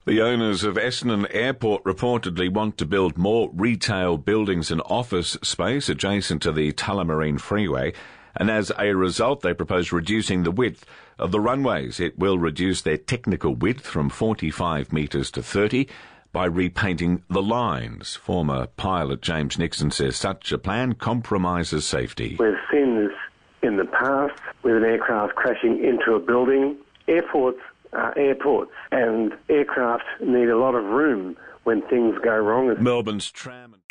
The owners of Essendon Airport reportedly want to build more retail buildings and office space adjacent to the Tullamarine Freeway, and as a result they propose reducing the width of the runways. It will reduce their technical width from 45 metres to 30 by repainting the lines. Former pilot James Nixon says such a plan compromises safety. We've seen this in the past with an aircraft crashing into a building. Airports are airports, and aircraft need a lot of room when things go wrong. Melbourne's tram